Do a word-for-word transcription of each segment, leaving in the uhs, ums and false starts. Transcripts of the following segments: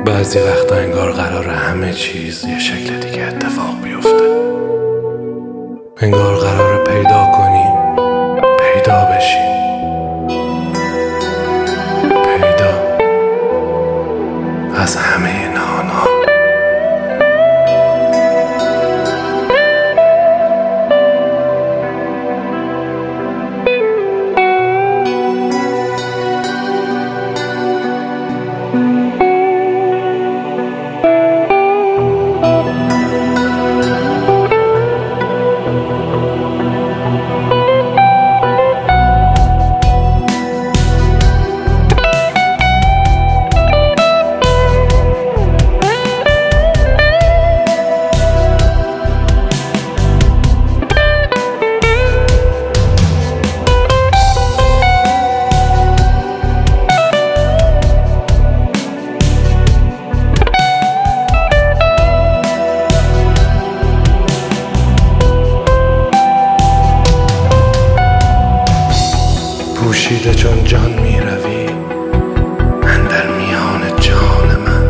بعضی وقتا انگار قراره همه چیز یه شکل دیگه اتفاق بیفته. انگار قراره پیدا کنیم، پیدا بشیم، پیدا از همه نهان‌ها. پوشیده چون جان می روی اندر میان جان من،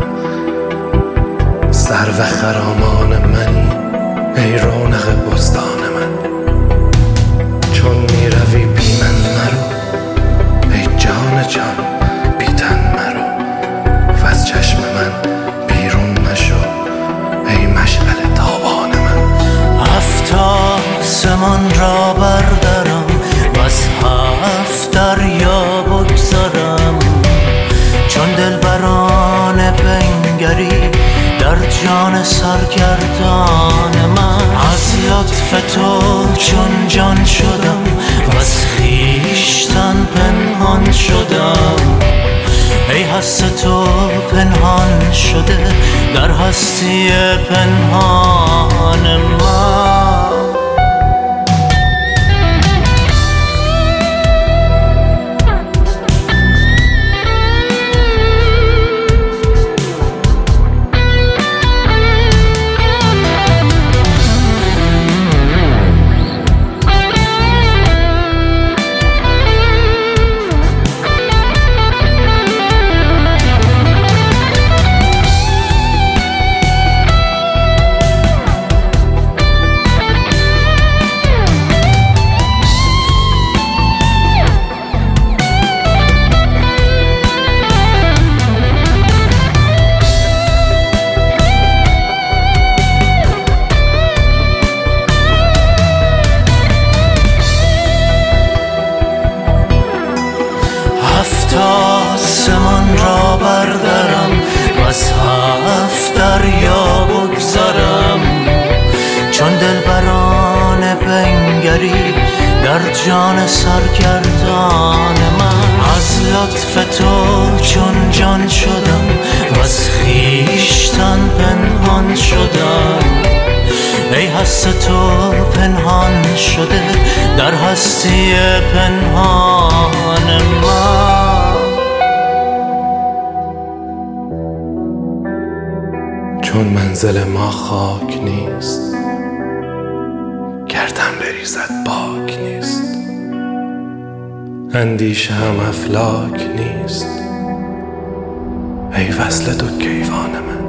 سرو خرامان منی ای رونق بستان من. چون می روی بی من مرو ای جان جان، بی تن مرو و از چشم من بیرون مشو ای مشعل تابان من. هفت آسمان را بردارم و از هفت دریا بگذارم، چون دلبران بنگری در جان سرگردان من. از لطف تو چون جان شدم و از خویشتن پنهان شدم، ای هست تو پنهان شده در هستی پنهان من. آسمان را بردارم و از هفت دریا بگذارم، چون دلبران بنگری در جان سرگردان من. از لطف تو چون جان شدم و از خویشتن پنهان شدم، ای هست تو پنهان شده در هستی پنهان من. چون منزل ما خاک نیست، گردن بریزد باک نیست، اندیشه هم افلاک نیست، ای وصل تو کیوان من.